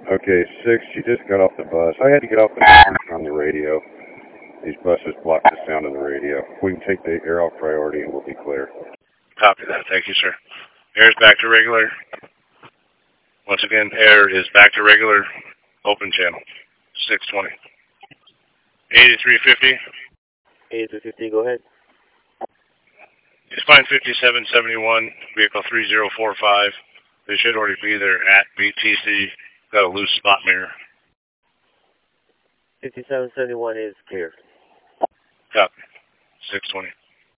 Okay, 6, she just got off the bus. I had to get off the bus on the radio. These buses block the sound of the radio. We can take the air off priority and we'll be clear. Copy that. Thank you, sir. Air is back to regular. Once again, air is back to regular. Open channel. 620. 8350. 8350, go ahead. It's fine 5771, vehicle 3045. They should already be there at BTC. Got a loose spot mirror. 5771 is clear. Copy. 620.